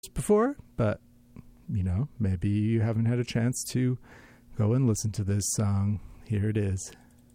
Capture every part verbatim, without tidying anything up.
before, but you know, maybe you haven't had a chance to go and listen to this song. Here it is.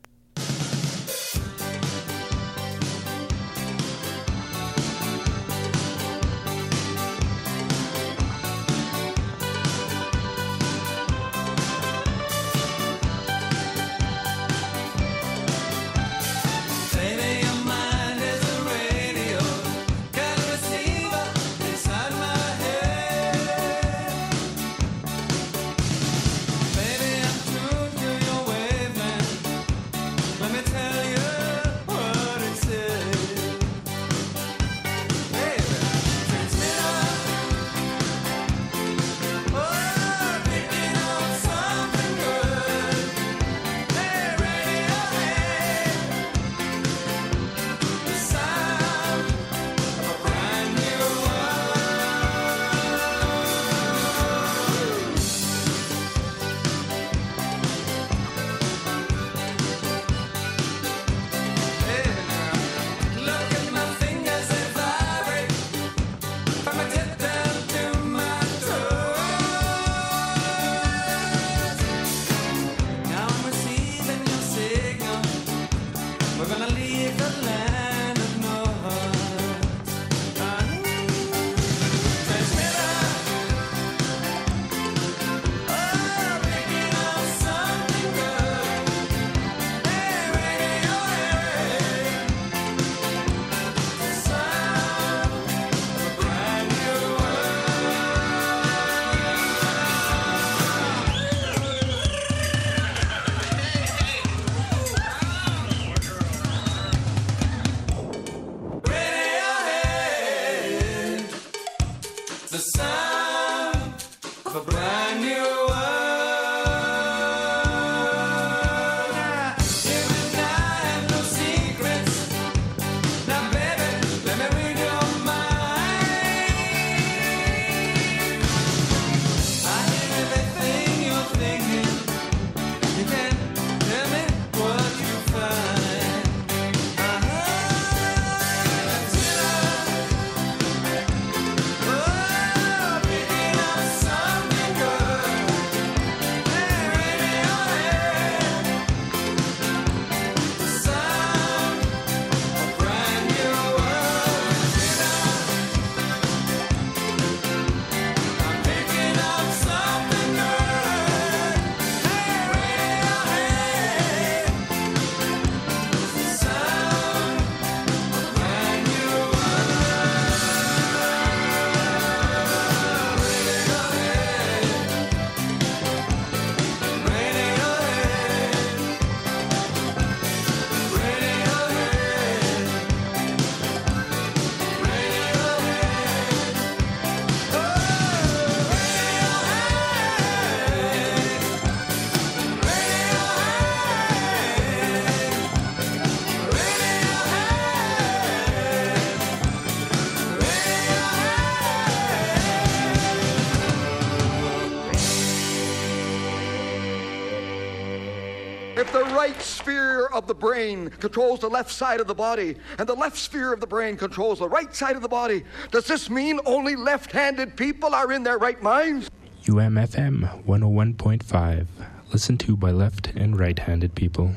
If the right sphere of the brain controls the left side of the body, and the left sphere of the brain controls the right side of the body, does this mean only left-handed people are in their right minds? U M F M one oh one point five. Listened to by left and right-handed people.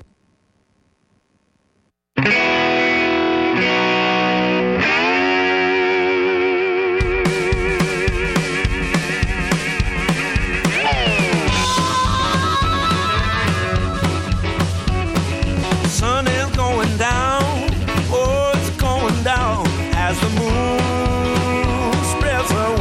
Sun is going down, oh, it's going down as the moon spreads her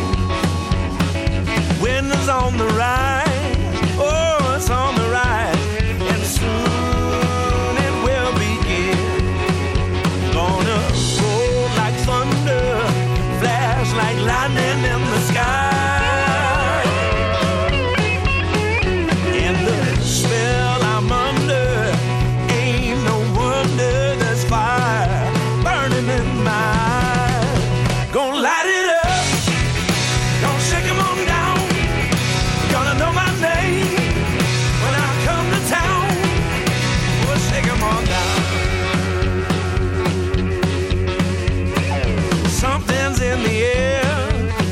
wings. Wind is on the rise, oh, it's on the rise, and soon it will begin. Gonna roll like thunder, flash like lightning in the sky. And the spell I'm under, ain't no wonder there's fire burning in my eyes. Gonna light it up, gonna shake 'em on down. Gonna know my name when I come to town. We'll shake 'em on down. Something's in the air,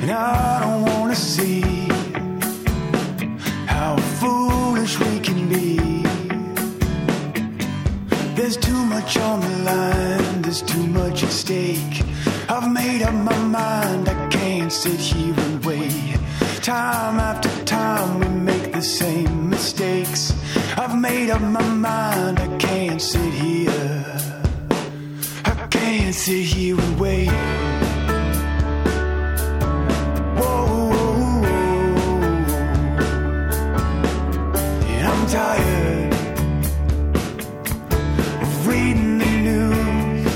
And I don't wanna see how foolish we can be. There's too much on the line, there's too much at stake. I've made up my mind, I can't sit here and wait. Time after time we make the same mistakes. I've made up my mind, I can't sit here. I can't sit here and wait. Whoa, whoa, whoa. And I'm tired of reading the news,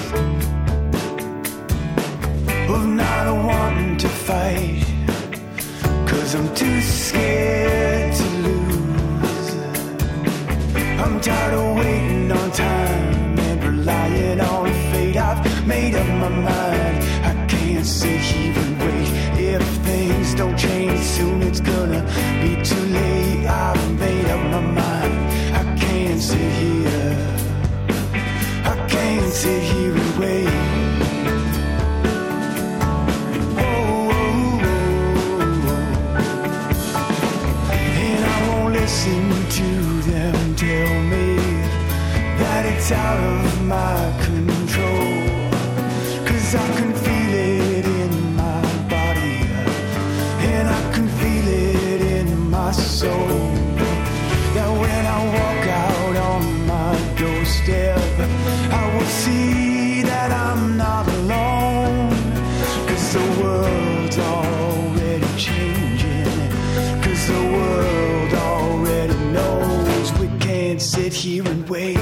of not wanting to fight, 'cause I'm too scared to lose. I'm tired of waiting on time and relying on fate. I've made up my mind, I can't sit here and wait. If things don't change soon, it's gonna be too late. I've made up my mind, I can't sit here. I can't sit here and wait. Whoa, whoa, whoa. And I won't listen to them tell me that it's out of my control, 'cause I can feel it in my body, and I can feel it in my soul, that when I walk out on my doorstep, I will see that I'm not alone, 'cause the world's already changing, 'cause the world already knows we can't sit here and wait.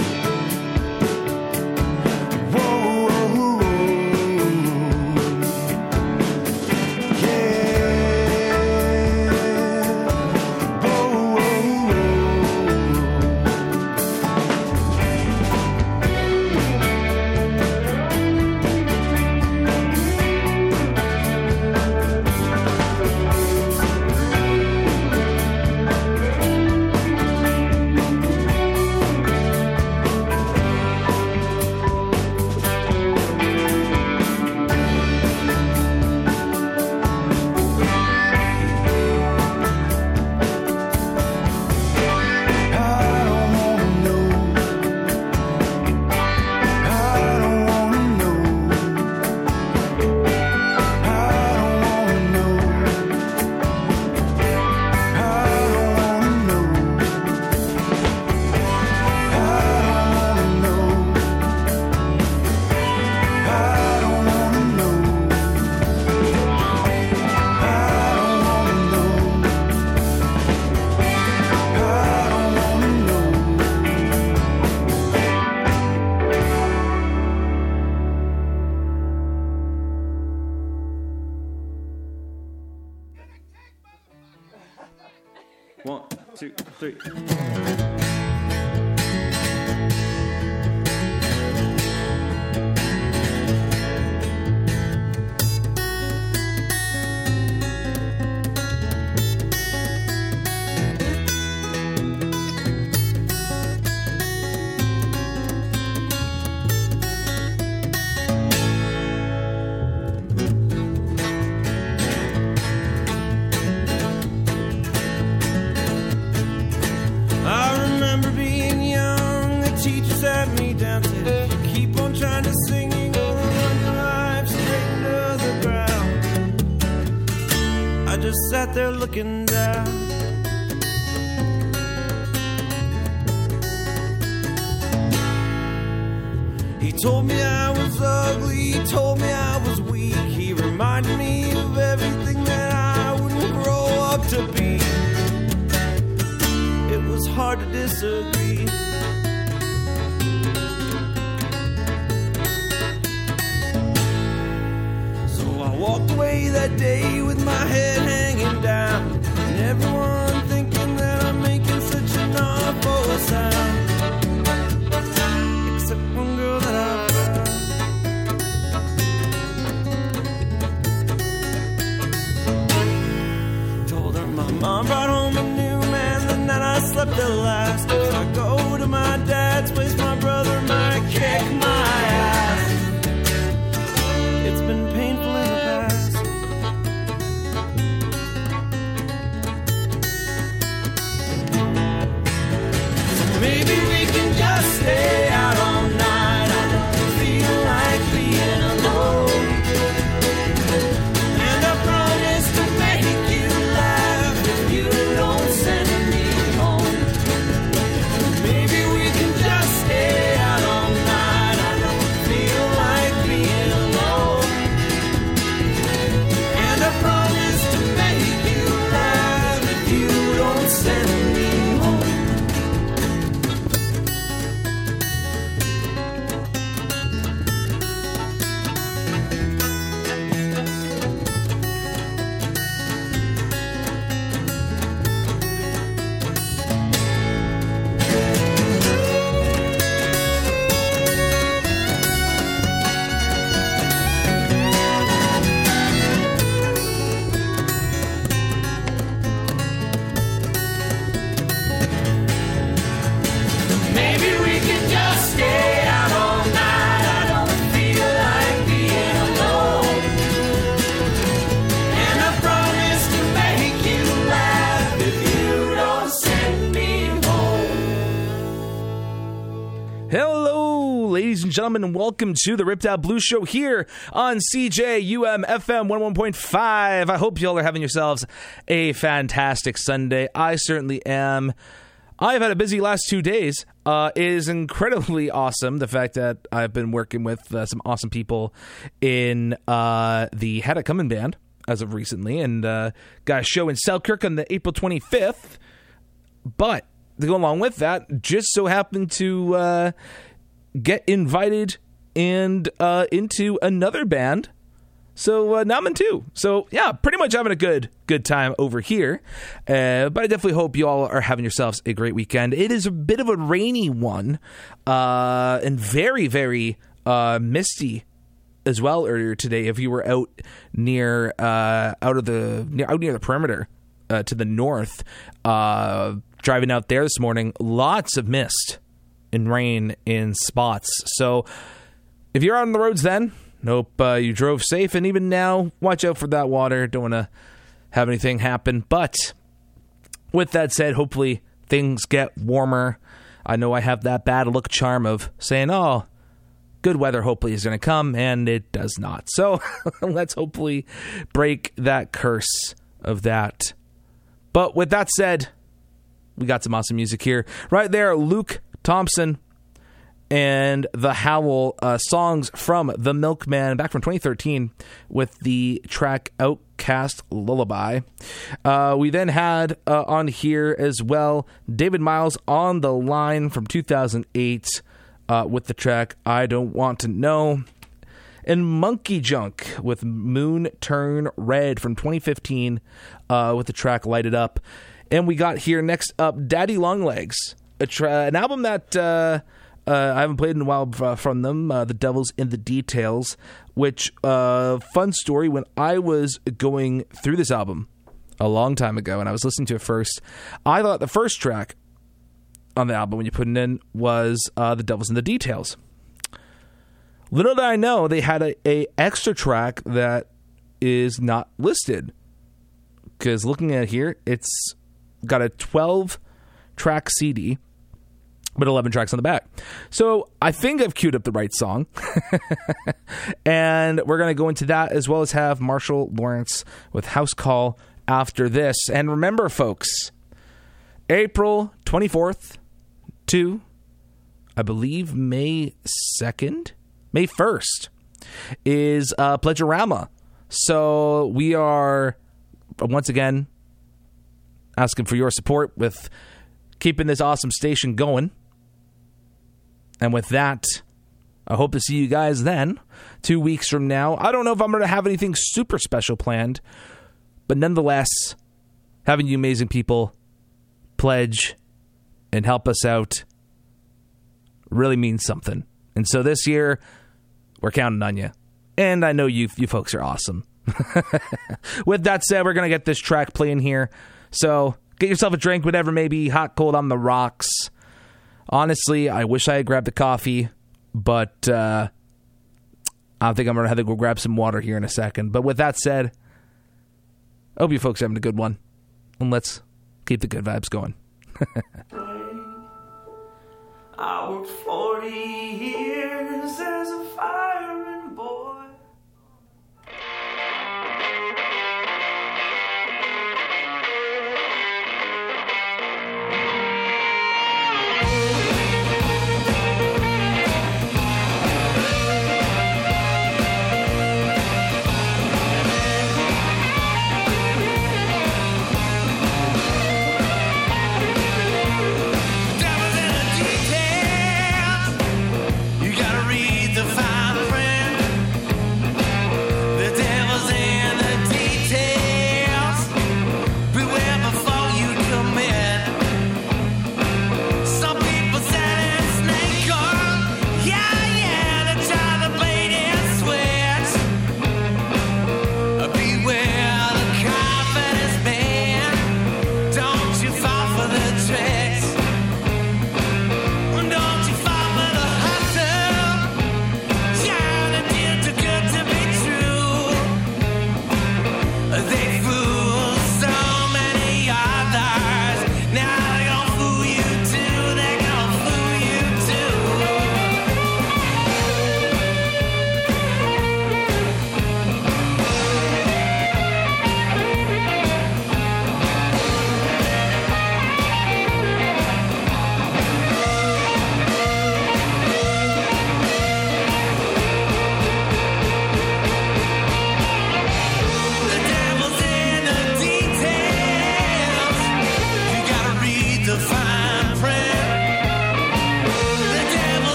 One, two, three. Sat there looking down. He told me I was ugly, he told me I was weak. He reminded me of everything that I wouldn't grow up to be. It was hard to disagree. So I walked away that day with my head hanging down, and everyone thinking that I'm making such an awful sound, except one girl that I found. Told her my mom brought home a new man the night I slept at last. If I go to my dad's place, my brother might kick my ass. It's been painful in the past. gentlemen, and welcome to the Ripped Out Blues Show here on C J U M F M one oh one point five. I hope y'all are having yourselves a fantastic Sunday. I certainly am. I've had a busy last two days. Uh, it is incredibly awesome, the fact that I've been working with uh, some awesome people in uh, the Had It Comin' band as of recently, and uh, got a show in Selkirk on the April twenty-fifth. But to go along with that, just so happened to uh, get invited and uh, into another band. So uh, now I'm in two. So yeah, pretty much having a good good time over here. Uh, but I definitely hope you all are having yourselves a great weekend. It is a bit of a rainy one uh, and very, very uh, misty as well earlier today. If you were out near uh, out of the near, out near the perimeter uh, to the north, uh, driving out there this morning, lots of mist and rain in spots. So if you're out on the roads then, hope uh, you drove safe, and even now, watch out for that water. Don't want to have anything happen. But with that said, hopefully things get warmer. I know I have that bad luck charm of saying, oh, good weather hopefully is going to come, and it does not. So let's hopefully break that curse of that. But with that said, we got some awesome music here. Right there, Luke Thompson and The Howl, uh, songs from The Milkman back from twenty thirteen with the track Outcast Lullaby. Uh, we then had uh, on here as well David Miles On the Line from two thousand eight uh, with the track I Don't Want to Know. And Monkey Junk with Moon Turn Red from twenty fifteen uh, with the track Light It Up. And we got here next up Daddy Longlegs, a tra- an album that uh, uh, I haven't played in a while from them, uh, The Devil's in the Details, which, uh, fun story, when I was going through this album a long time ago and I was listening to it first, I thought the first track on the album when you put it in was uh, The Devil's in the Details. Little did I know they had a, a extra track that is not listed, because looking at it here, it's got a twelve track C D, but eleven tracks on the back. So I think I've queued up the right song. And we're going to go into that, as well as have Marshall Lawrence with House Call after this. And remember, folks, April twenty-fourth to, I believe, May second, May first is uh, Pledgerama. So we are, once again, asking for your support with keeping this awesome station going. And with that, I hope to see you guys then, two weeks from now. I don't know if I'm going to have anything super special planned, but nonetheless, having you amazing people pledge and help us out really means something. And so this year, we're counting on you. And I know you, you folks are awesome. With that said, we're going to get this track playing here. So get yourself a drink, whatever may be, hot, cold, on the rocks. Honestly, I wish I had grabbed the coffee, but uh, I think I'm going to have to go grab some water here in a second. But with that said, I hope you folks are having a good one. And let's keep the good vibes going. I worked forty years as a fireman boy. Fine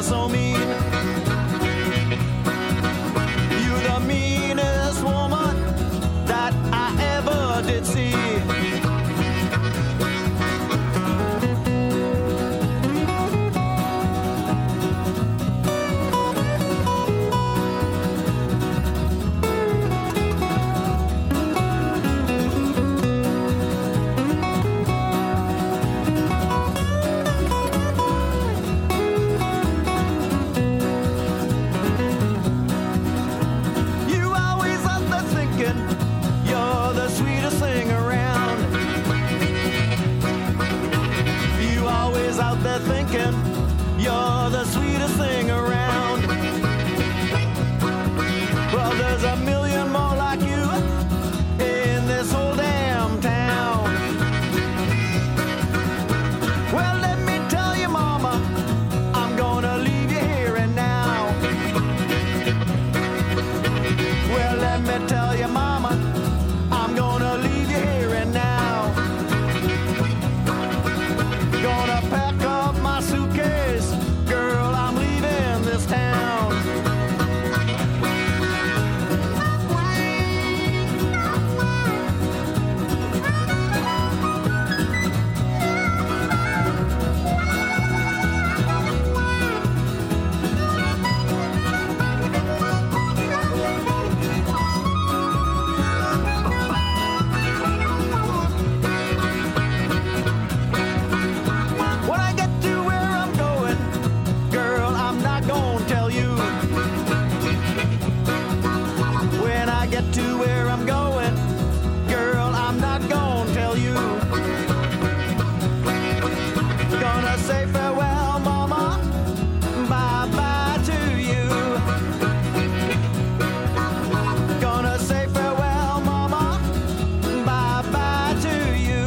so mean. You're the meanest woman that I ever did see. You're the sweetest thing around. Well, there's a million more like you in this whole damn town. Well, let me tell you, mama, I'm gonna leave you here and now. Well, let me tell you, mama, I'm gonna leave you here and now. Gonna pack up my suitcase, girl, I'm leaving this town. When I get to where I'm going, girl, I'm not gonna tell you. When I get to where I'm going, girl, I'm not gonna tell you. Gonna say farewell, mama, bye-bye to you. Gonna say farewell, mama, bye-bye to you.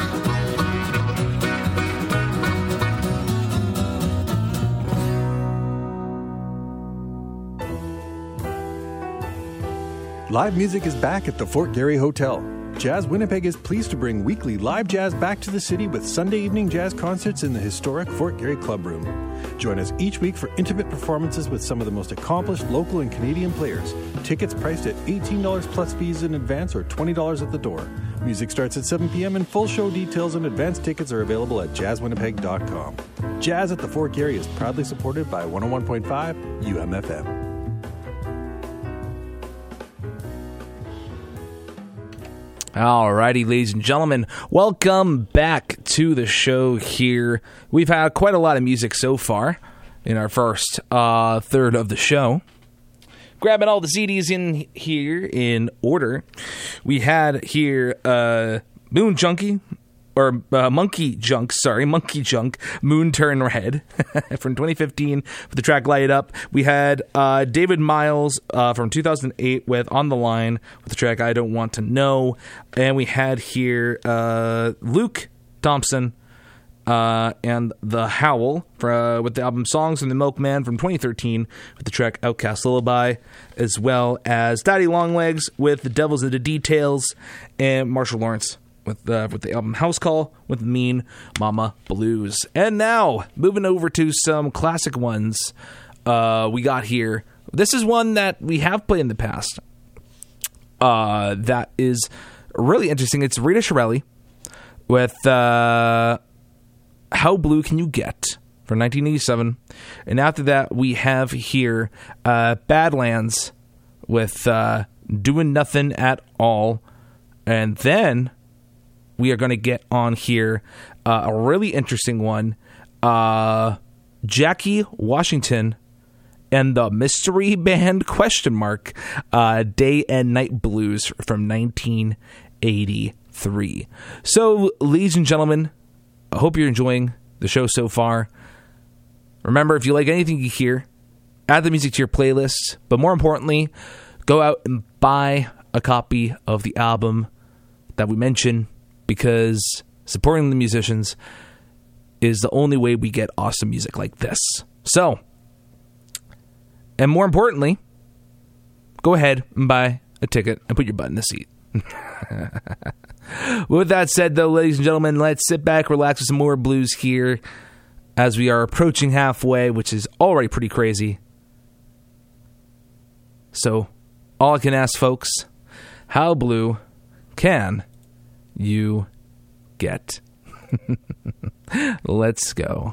Live music is back at the Fort Garry Hotel. Jazz Winnipeg is pleased to bring weekly live jazz back to the city with Sunday evening jazz concerts in the historic Fort Garry Club Room. Join us each week for intimate performances with some of the most accomplished local and Canadian players. Tickets priced at eighteen dollars plus fees in advance or twenty dollars at the door. Music starts at seven p.m. and full show details and advance tickets are available at jazz winnipeg dot com. Jazz at the Fort Garry is proudly supported by one oh one point five U M F M. Alrighty, ladies and gentlemen, welcome back to the show here. We've had quite a lot of music so far in our first uh, third of the show. Grabbing all the C Ds in here in order. We had here uh, Moon Junkie, or uh, Monkey Junk, sorry, Monkey Junk, Moon Turn Red from twenty fifteen with the track Light Up. We had uh, David Miles uh, from two thousand eight with On the Line with the track I Don't Want to Know. And we had here uh, Luke Thompson uh, and The Howl for, uh, with the album Songs from the Milkman from twenty thirteen with the track Outcast Lullaby, as well as Daddy Longlegs with The Devil's in the Details, and Marshall Lawrence with uh, with the album House Call with Mean Mama Blues. And now, moving over to some classic ones uh, we got here. This is one that we have played in the past uh, that is really interesting. It's Rita Shirelli with uh, How Blue Can You Get from nineteen eighty-seven. And after that, we have here uh, Badlands with uh, Doing Nothing at All. And then we are going to get on here uh, a really interesting one. Uh, Jackie Washington and the Mystery Band question mark uh, Day and Night Blues from nineteen eighty-three. So, ladies and gentlemen, I hope you're enjoying the show so far. Remember, if you like anything you hear, add the music to your playlist. But more importantly, go out and buy a copy of the album that we mentioned, because supporting the musicians is the only way we get awesome music like this. So, and more importantly, go ahead and buy a ticket and put your butt in the seat. With that said, though, ladies and gentlemen, let's sit back, relax with some more blues here. as we are approaching halfway, which is already pretty crazy. So, all I can ask, folks, how blue can you get? Let's go.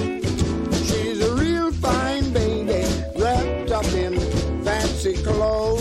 Clothes.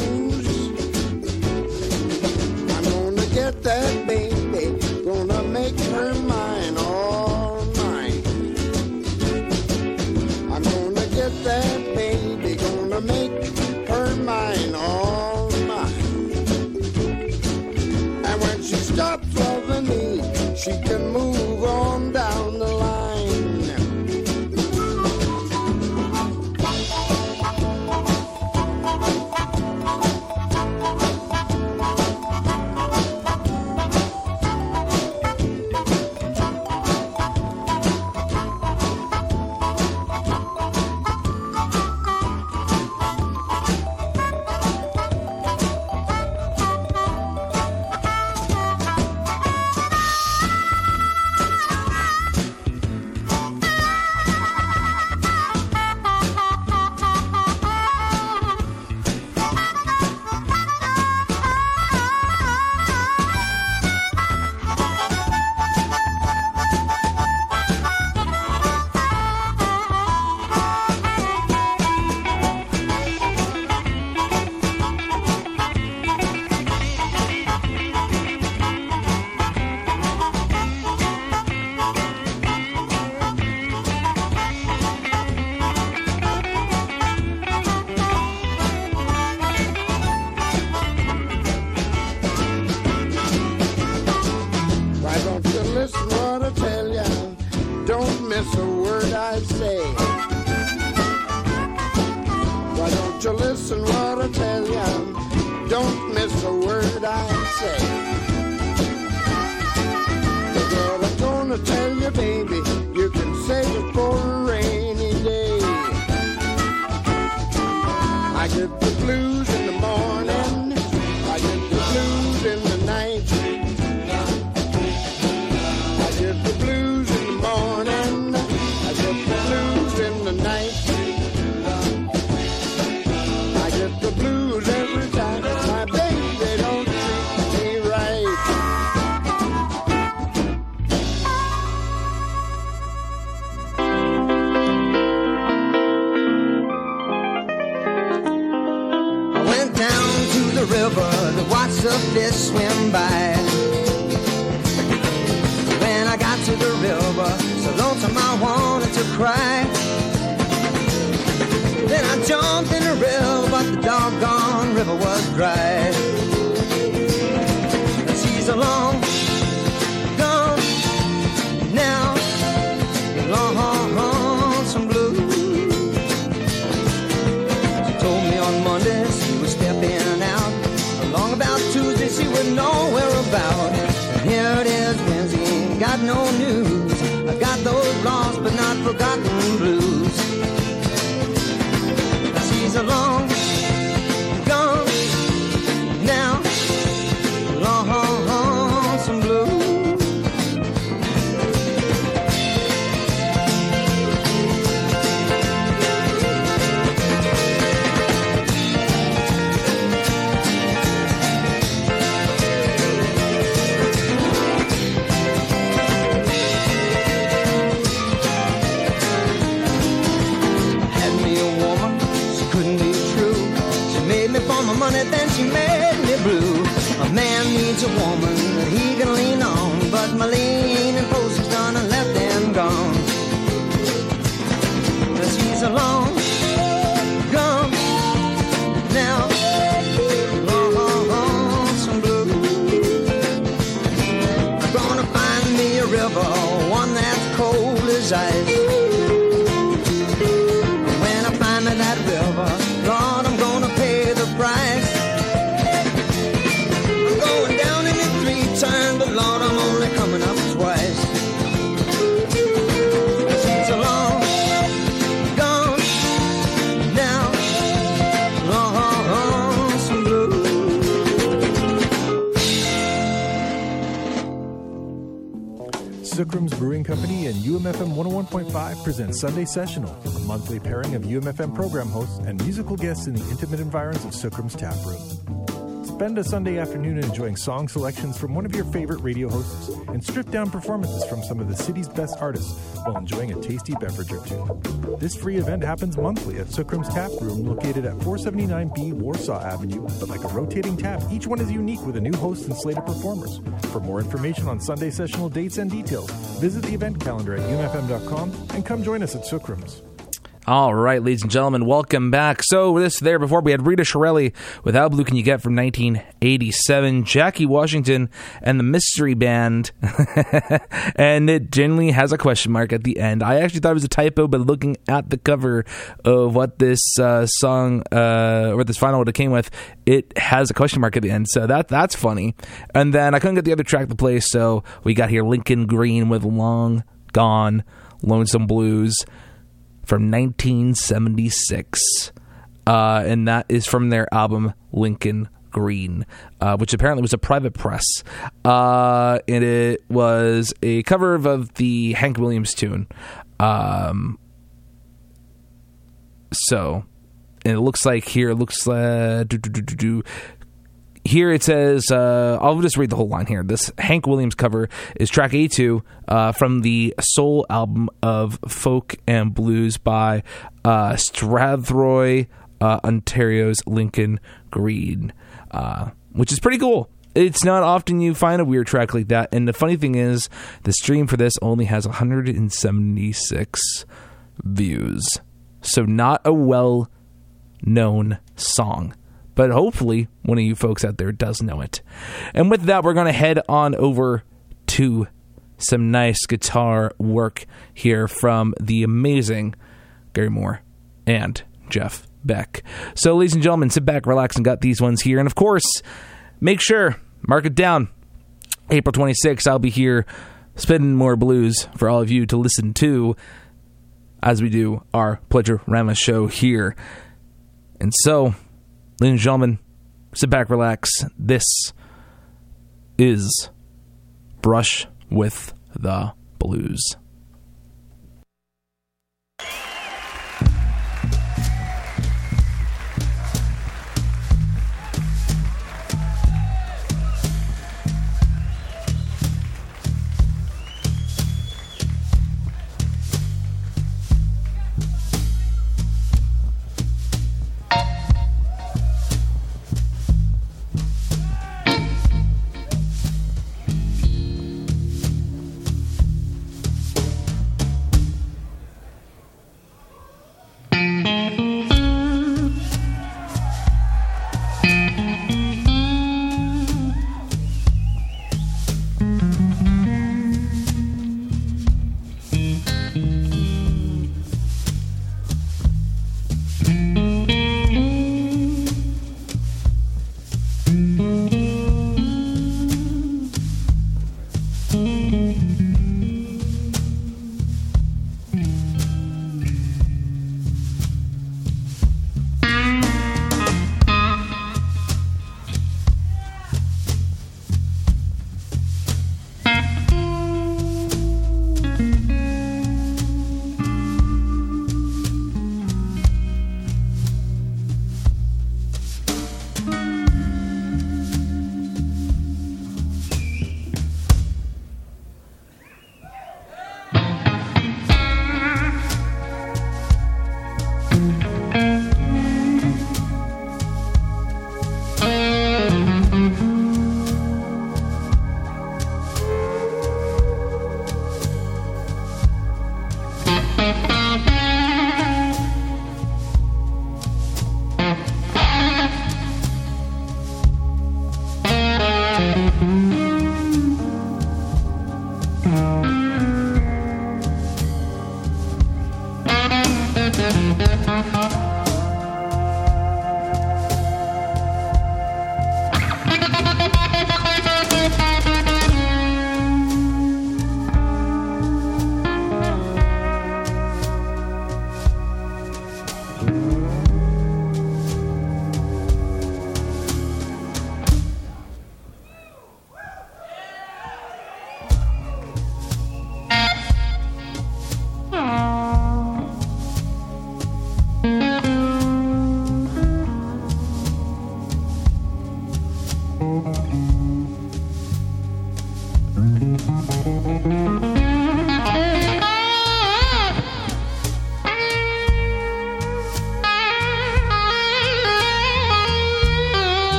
don't miss a word I say. Girl, I'm gonna tell you, baby, you can save it for a rainy day. I get the blues in the morning, I get the blues in the night. I get the blues in the morning, I get the blues in the night. I get the blues every time my baby don't treat me right. I went down to the river to watch the fish swim by. When I got to the river, so lonesome I wanted to cry. Then I jumped in the river, but the doggone river was dry. And she's along, gone, now, lonesome blue. She told me on Monday she was stepping out. Along about Tuesday she would know whereabout. And here it is Wednesday, got no news. I've got those lost but not forgotten blues. She's along, gone, now, lonesome blue. Money, then she made me blue. A man needs a woman that he can lean on, but my leaning post is done and left and gone. Now she's alone, gone, now, lonesome blue. I'm gonna find me a river, one that's cold as ice. When I find me that river, Lord, I'm gonna pay the price. I'm going down in it three times, but Lord, I'm only coming up twice. She's alone, gone, now, lonesome blue. Sookrum's Brewing Company and U M F M one oh one point five present Sunday Sessional, a monthly pairing of U M F M program hosts and musical guests in the intimate environs of Sookrum's tap room. Spend a Sunday afternoon enjoying song selections from one of your favorite radio hosts and stripped-down performances from some of the city's best artists while enjoying a tasty beverage or two. This free event happens monthly at Sookrum's Tap Room located at four seventy-nine B Warsaw Avenue, but like a rotating tap, each one is unique with a new host and slate of performers. For more information on Sunday Sessional dates and details, visit the event calendar at U M F M dot com and come join us at Sookrum's. All right, ladies and gentlemen, welcome back. So this there before we had Rita Shirelli with How Blue Can You Get from nineteen eighty-seven, Jackie Washington and the Mystery Band, and it generally has a question mark at the end. I actually thought it was a typo, but looking at the cover of what this uh, song uh, or this final would have came with, it has a question mark at the end, so that that's funny. And then I couldn't get the other track to play, so we got here Lincoln Green with Long Gone, Lonesome Blues from nineteen seventy-six, uh, and that is from their album Lincoln Green, uh, which apparently was a private press, uh, and it was a cover of, of the Hank Williams tune. Um, so, and it looks like here, it looks like, do, do, do, do, do. Here it says, uh, I'll just read the whole line here. This Hank Williams cover is track A two uh, from the soul album of folk and blues by uh, Strathroy, uh, Ontario's Lincoln Green, uh, which is pretty cool. It's not often you find a weird track like that. And the funny thing is, the stream for this only has one hundred seventy-six views. So not a well-known song. But hopefully one of you folks out there does know it. And with that, we're going to head on over to some nice guitar work here from the amazing Gary Moore and Jeff Beck. So, ladies and gentlemen, sit back, relax, and got these ones here. And, of course, make sure, mark it down, April twenty-sixth, I'll be here spinning more blues for all of you to listen to as we do our Pleasure-Rama show here. And so, ladies and gentlemen, sit back, relax. This is Brush with the Blues.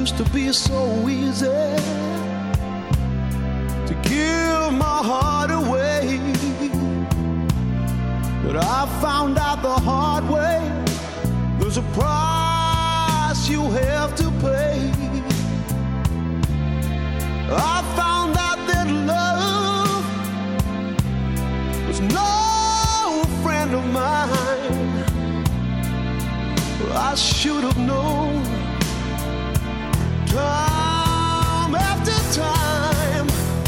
Used to be so easy to give my heart away, but I found out the hard way there's a price you have to pay. I found out that love was no friend of mine. I should have known time after time.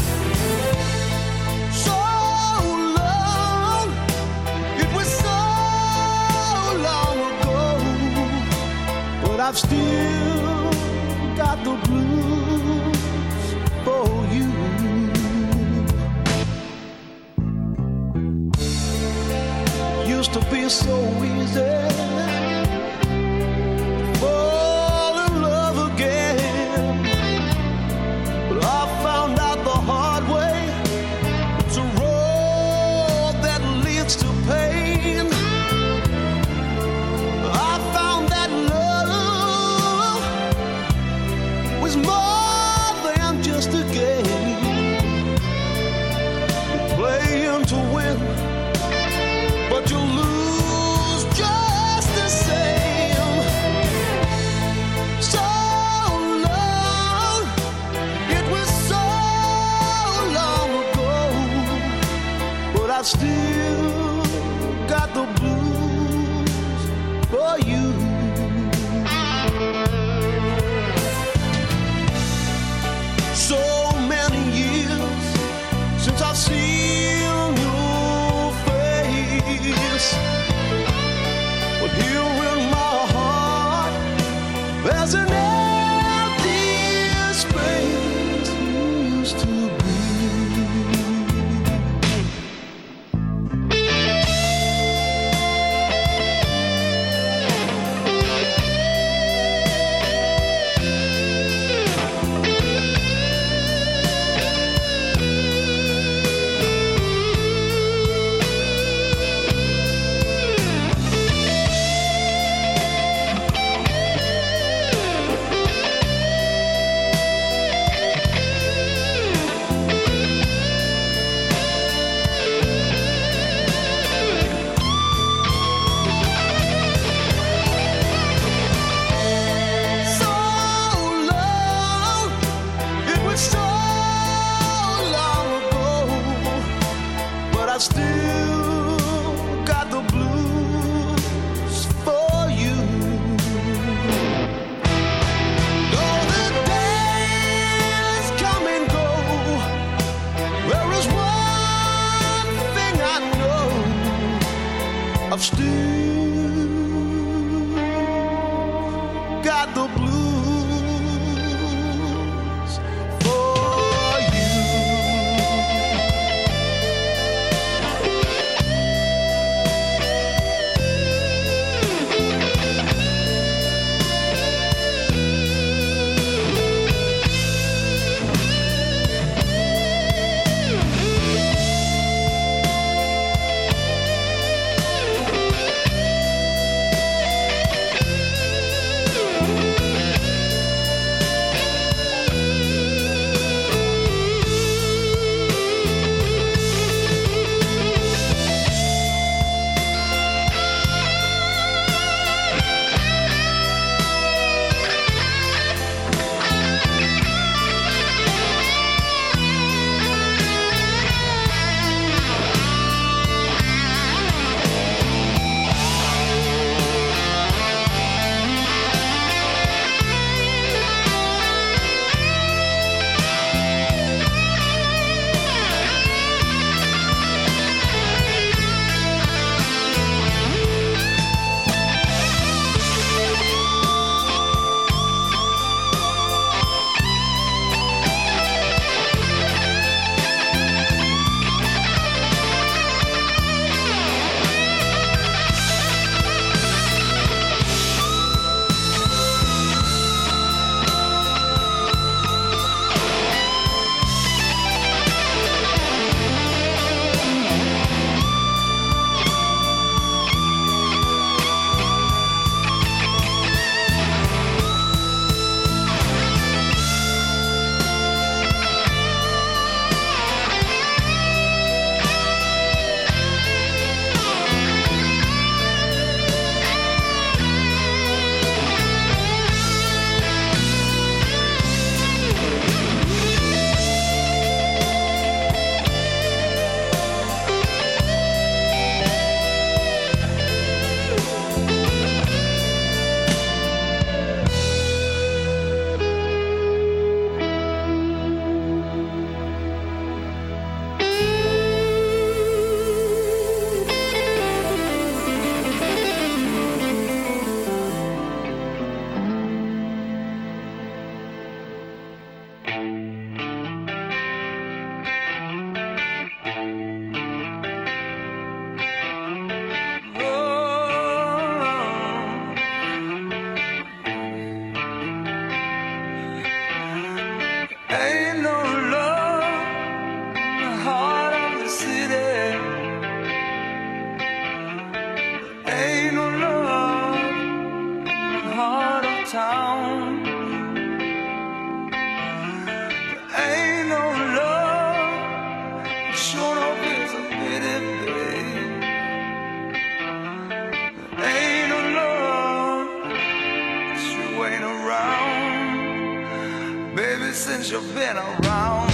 So long, it was so long ago, but I've still got the blues for you. Used to be so easy fall in love again, but I found out the hard way it's a road that leads to pain. I found that love was more than just a game. You're playing to win, but you lose just the same. So long, it was so long ago, but I've still got the blues for you. So many years since I've seen your face, but here in my heart there's an empty space you used to be. Ain't no love, sure enough it's a pity, babe. Ain't no love, you ain't around, baby, since you've been around.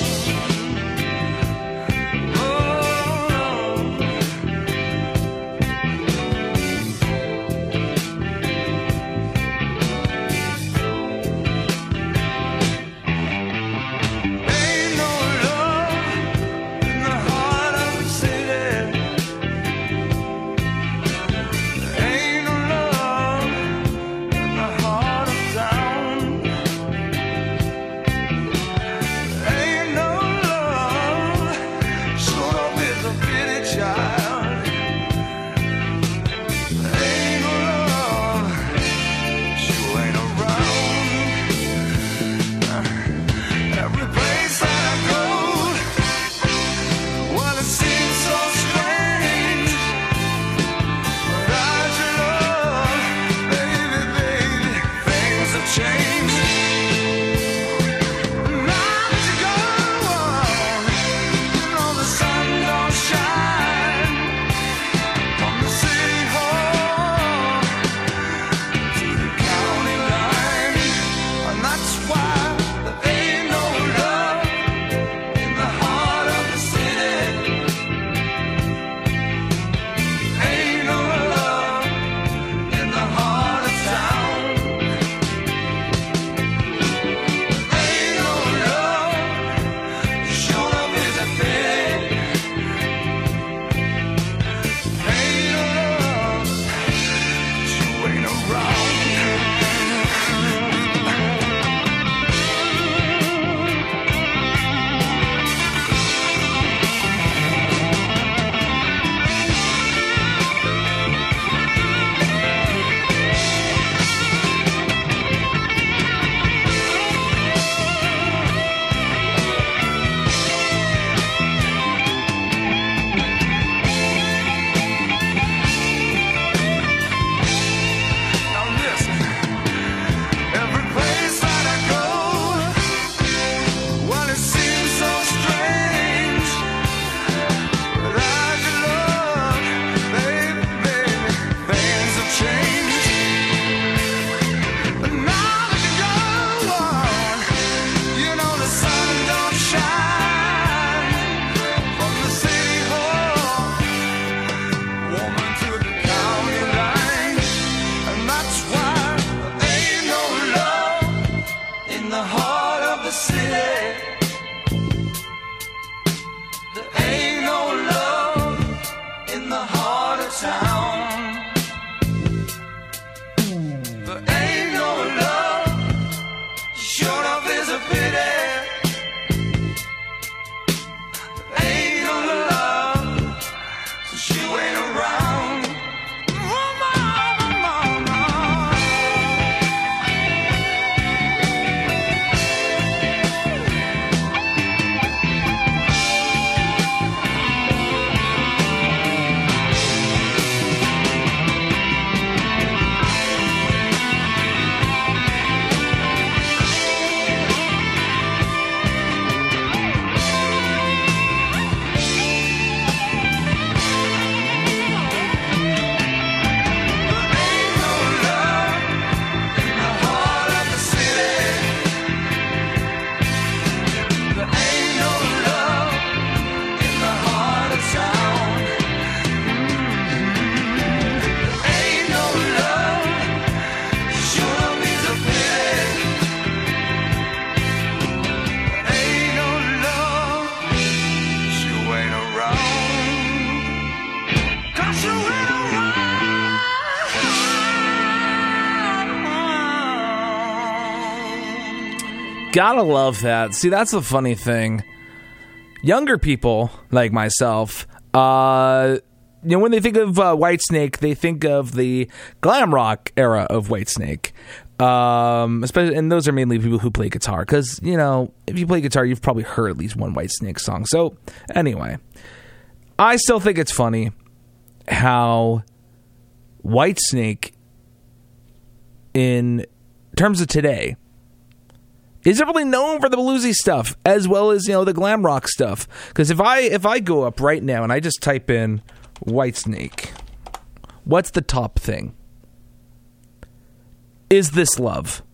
Gotta love that. See, that's the funny thing. Younger people, like myself, uh, you know, when they think of uh, Whitesnake, they think of the glam rock era of Whitesnake. Um, especially, and those are mainly people who play guitar. Because, you know, if you play guitar, you've probably heard at least one Whitesnake song. So, anyway, I still think it's funny how Whitesnake in terms of today, isn't really known for the bluesy stuff as well as, you know, the glam rock stuff. Because if I if I go up right now and I just type in Whitesnake, what's the top thing? Is This Love?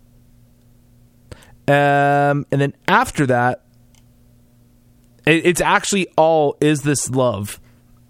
Um, and then after that, it, it's actually all Is This Love?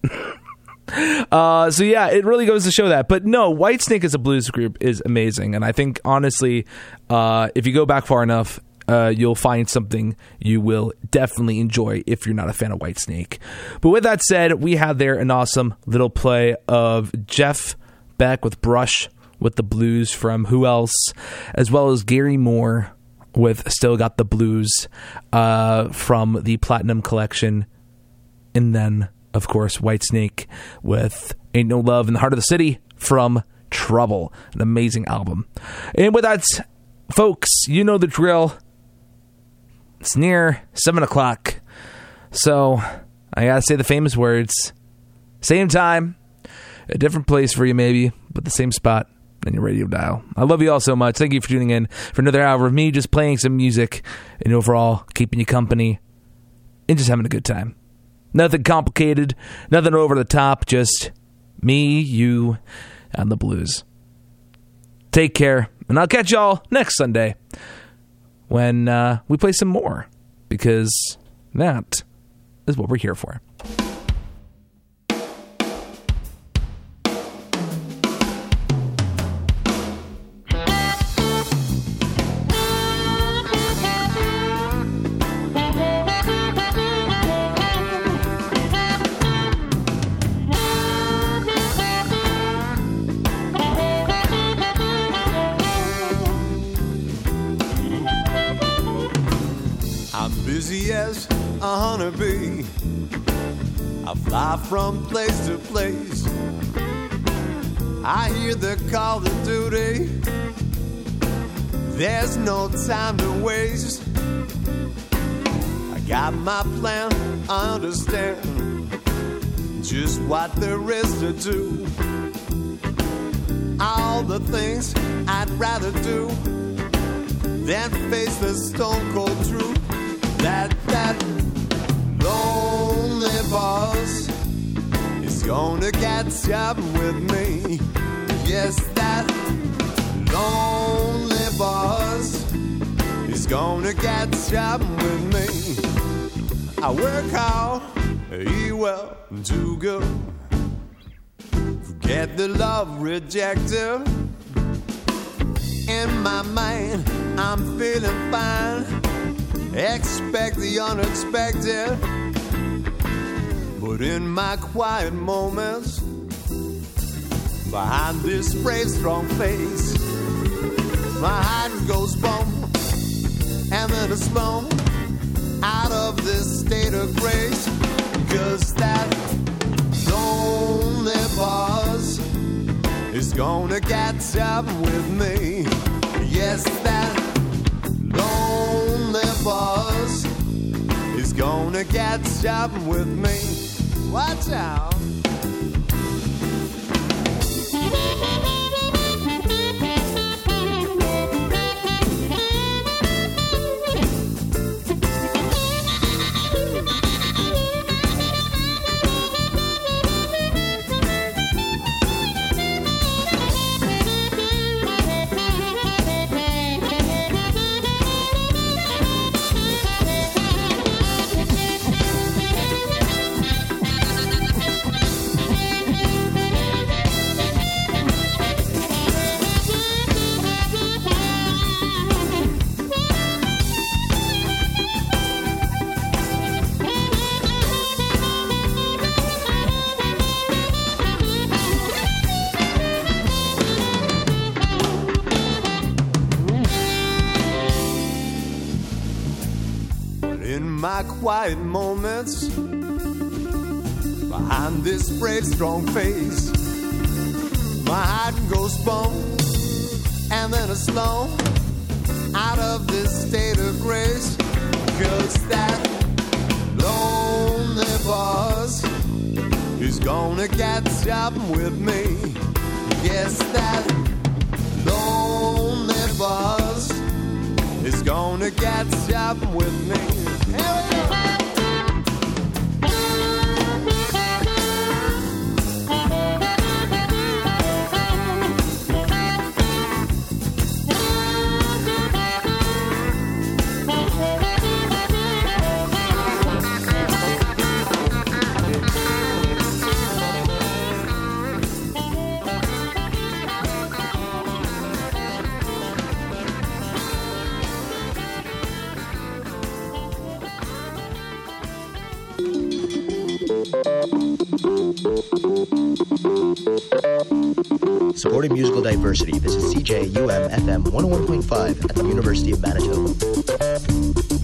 uh, so yeah, it really goes to show that. But no, Whitesnake as a blues group is amazing. And I think, honestly, uh, if you go back far enough, uh, you'll find something you will definitely enjoy if you're not a fan of Whitesnake. But with that said, we had there an awesome little play of Jeff Beck with Brush with the Blues from Who Else, as well as Gary Moore with Still Got the Blues uh, from the Platinum Collection. And then, of course, Whitesnake with Ain't No Love in the Heart of the City from Trouble, an amazing album. And with that, folks, you know the drill. It's near seven o'clock. So I gotta say the famous words. Same time, a different place for you maybe, but the same spot on your radio dial. I love you all so much. Thank you for tuning in for another hour of me just playing some music and overall keeping you company and just having a good time. Nothing complicated, nothing over the top, just me, you, and the blues. Take care, and I'll catch y'all next Sunday when uh, we play some more, because that is what we're here for. Busy as a honeybee, I fly from place to place. I hear the call to duty. There's no time to waste. I got my plan, I understand just what there is to do. All the things I'd rather do than face the stone cold truth. That, that lonely boss is gonna catch up with me. Yes, that lonely boss is gonna catch up with me. I work hard, he well do good. Forget the love rejected. In my mind, I'm feeling fine. Expect the unexpected, but in my quiet moments, behind this brave, strong face, my heart goes bump, and then it's slow out of this state of grace. Cause that lonely boss is gonna catch up with me. Yes, that lonely boss is gonna catch up with me. Watch out. My quiet moments behind this brave, strong face, my heart goes bump, and then it's slow out of this state of grace. Cause that lonely boss is gonna catch up with me. Yes, that lonely boss to get something with me. Here we go. Supporting musical diversity, this is C J U M F M one oh one point five at the University of Manitoba.